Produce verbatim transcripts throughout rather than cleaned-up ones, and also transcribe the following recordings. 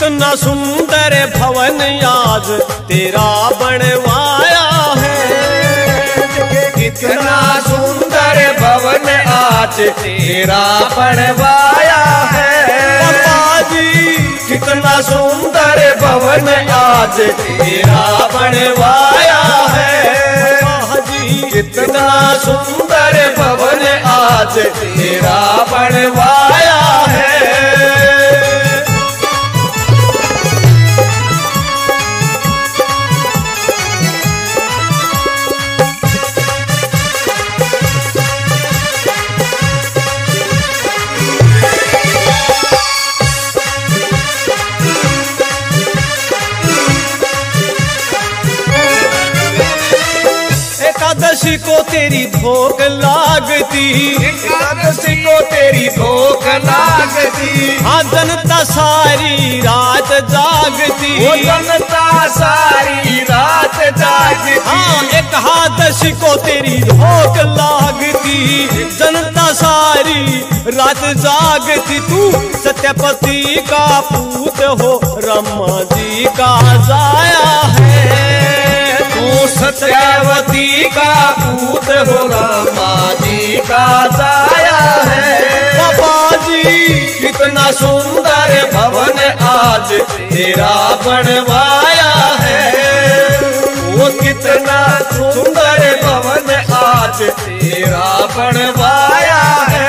कितना सुंदर भवन आज तेरा बनवाया है। कितना सुंदर भवन आज तेरा बनवाया है। बाबा जी कितना सुंदर भवन आज तेरा बनवाया है। कितना सुंदर भवन आज तेरा बनवाया है। एकादशी को तेरी भोग लागती, एकादशी को तेरी भोग लागती। हाँ जनता सारी रात जागती, वो जनता सारी रात जागती। हाँ एकादशी को तेरी भोग लागती, जनता सारी रात जागती। तू सत्यपति का पूत हो, ब्रह्मा जी का जाया है। तू सत्यवती का पूत हो, ब्रह्मा जी का जाया है। बाबा जी कितना सुंदर भवन आज तेरा बनवाया है। वो कितना सुंदर भवन आज तेरा बनवाया है।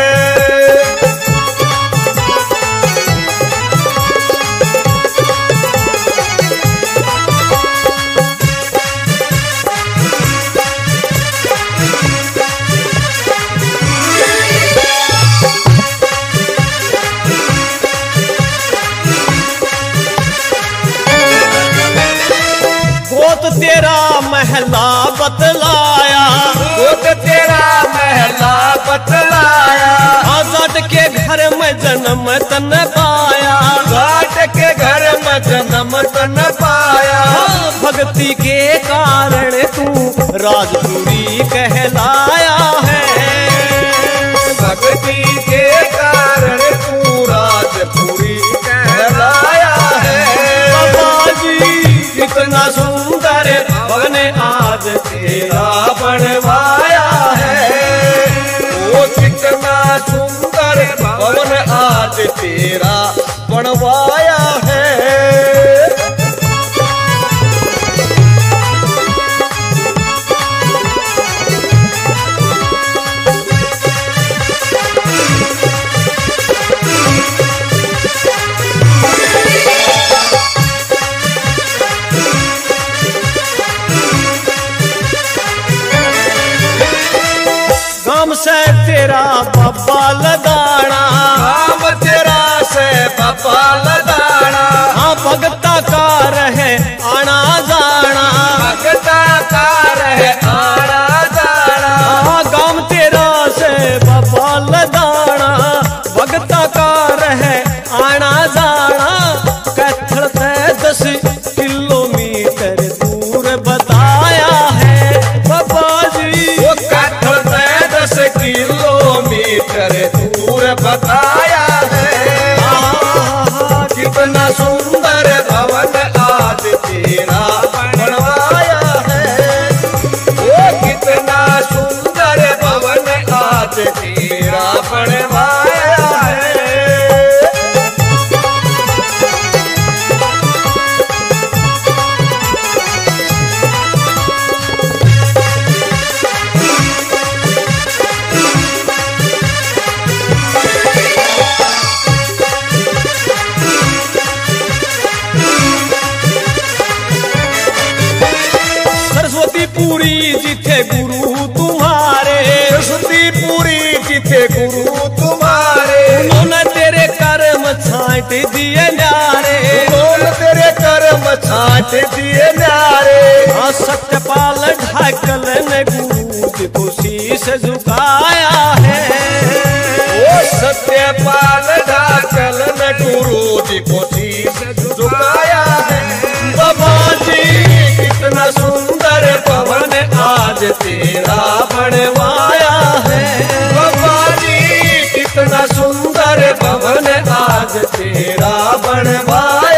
तेरा महला बतलाया, गोद तेरा महला बतलाया। हाँ जाट के घर में जन्म तन पाया, जाट के घर में जन्म तन पाया। हाँ भक्ति के कारण तू राजपुरी कहलाया है। भक्ति के कारण तू राजपुरी कहलाया है। बाबा जी कितना सुंदर भवन आज तेरा बनवाया है। वो कितना सुंदर भवन आज तेरा बनवाया है। गाम से तेरा बाबा लदाना, राम तेरा से बाबा लदाना। हाँ भगता का रहे आना जाना, भगता का रहे आना जाना। हाँ गाम तेरा से बाबा लदाना, भगता का रहे आना जाना। कैथल से दस किलोमीटर दूर बताया है। बाबा जी वो कैथल से दस किलोमीटर दूर बताया है। कितना सुंदर भवन आज तेरा बनवाया है। वो कितना सुंदर भवन आज तेरा बनवाया है। पूरी जिथे गुरु तुम्हारे, सरस्वती पूरी जिथे गुरु तुम्हारे। उन्होंने तेरे कर्म छांट दिए न्यारे, उन्होंने तेरे कर्म छांट दिए न्यारे। हाँ सत्यपाल ढाकल ने गुरु जी को शीश झुकाया है। वो सत्यपाल ढाकल ने गुरु जी को शीश झुकाया है। बाबा जी कितना सुंदर भवन आज तेरा बनवाया है। बाबा जी कितना सुंदर भवन आज तेरा बनवाया